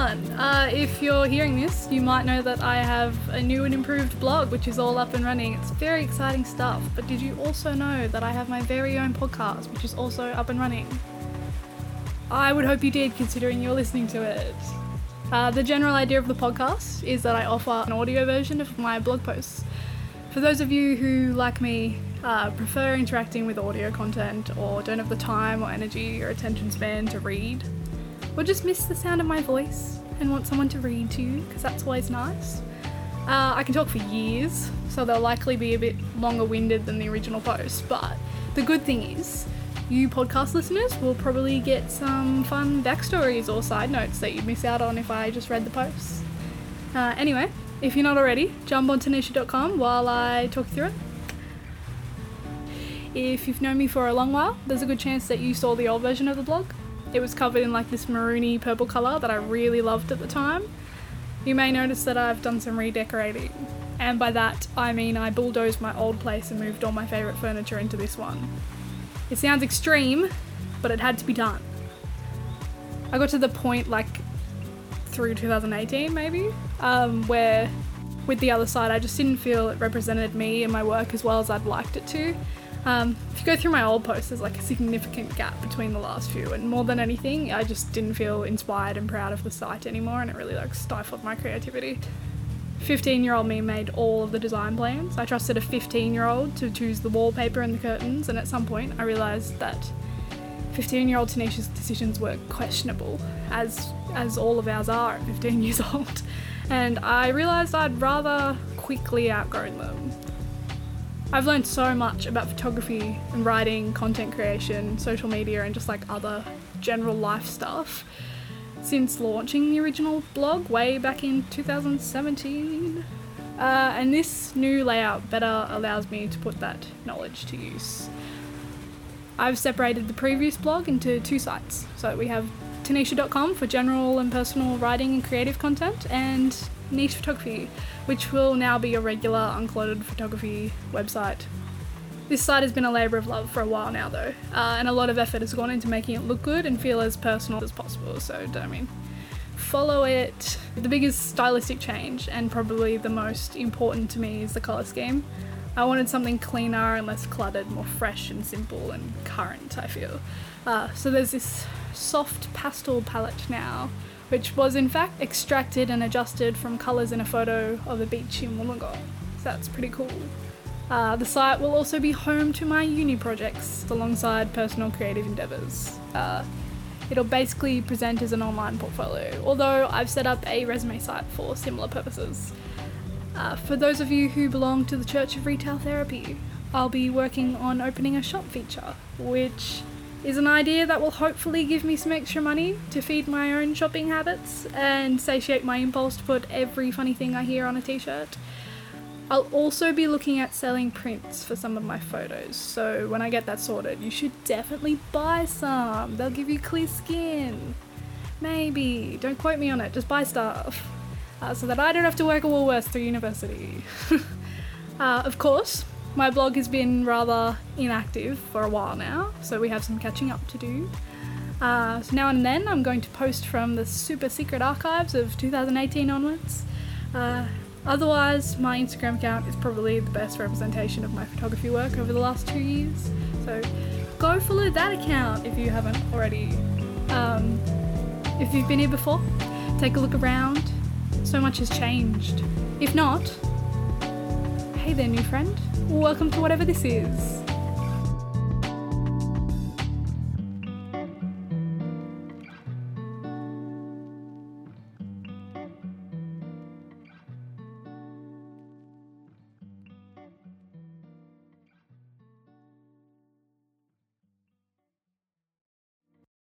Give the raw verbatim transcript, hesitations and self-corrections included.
everyone! Uh, if you're hearing this, you might know that I have a new and improved blog which is all up and running. It's very exciting stuff, but did you also know that I have my very own podcast which is also up and running? I would hope you did, considering you're listening to it. Uh, the general idea of the podcast is that I offer an audio version of my blog posts. For those of you who, like me, uh, prefer interacting with audio content or don't have the time or energy or attention span to read, or just miss the sound of my voice and want someone to read to you, because that's always nice, uh, I can talk for years, so they'll likely be a bit longer winded than the original post, but the good thing is, you podcast listeners will probably get some fun backstories or side notes that you'd miss out on if I just read the posts. Uh, anyway, if you're not already, jump on tanisha dot com while I talk you through it. If you've known me for a long while, there's a good chance that you saw the old version of the blog. It was covered in like this maroony purple colour that I really loved at the time. You may notice that I've done some redecorating, and by that I mean I bulldozed my old place and moved all my favourite furniture into this one. It sounds extreme, but it had to be done. I got to the point like through two thousand eighteen maybe, um, where with the other side I just didn't feel it represented me and my work as well as I'd liked it to. Um, if you go through my old posts, there's like a significant gap between the last few, and more than anything, I just didn't feel inspired and proud of the site anymore, and it really like stifled my creativity. fifteen year old me made all of the design plans. I trusted a fifteen year old to choose the wallpaper and the curtains, and at some point I realised that fifteen year old Tanisha's decisions were questionable, as as all of ours are at fifteen years old, and I realised I'd rather quickly outgrown them. I've learned so much about photography and writing, content creation, social media, and just like other general life stuff since launching the original blog way back in two thousand seventeen. Uh, and this new layout better allows me to put that knowledge to use. I've separated the previous blog into two sites. So we have tanisha dot com for general and personal writing and creative content, and Niche Photography, which will now be a regular uncluttered photography website. This site has been a labour of love for a while now though, uh, and a lot of effort has gone into making it look good and feel as personal as possible, so I mean, follow it. The biggest stylistic change, and probably the most important to me, is the colour scheme. I wanted something cleaner and less cluttered, more fresh and simple and current, I feel. Uh, so there's this soft pastel palette now, which was in fact extracted and adjusted from colours in a photo of a beach in Wollongong. So that's pretty cool. Uh, the site will also be home to my uni projects alongside personal creative endeavours. Uh, it'll basically present as an online portfolio, although I've set up a resume site for similar purposes. Uh, for those of you who belong to the Church of Retail Therapy, I'll be working on opening a shop feature, which is an idea that will hopefully give me some extra money to feed my own shopping habits and satiate my impulse to put every funny thing I hear on a t-shirt. I'll also be looking at selling prints for some of my photos, so when I get that sorted, you should definitely buy some. They'll give you clear skin. Maybe. Don't quote me on it, just buy stuff. Uh, so that I don't have to work at Woolworths through university. uh, of course, my blog has been rather inactive for a while now, so we have some catching up to do. Uh, so now and then I'm going to post from the super secret archives of two thousand eighteen onwards. Uh, otherwise, my Instagram account is probably the best representation of my photography work over the last two years, so go follow that account if you haven't already. Um, if you've been here before, take a look around. So much has changed. If not, hey there new friend, welcome to whatever this is.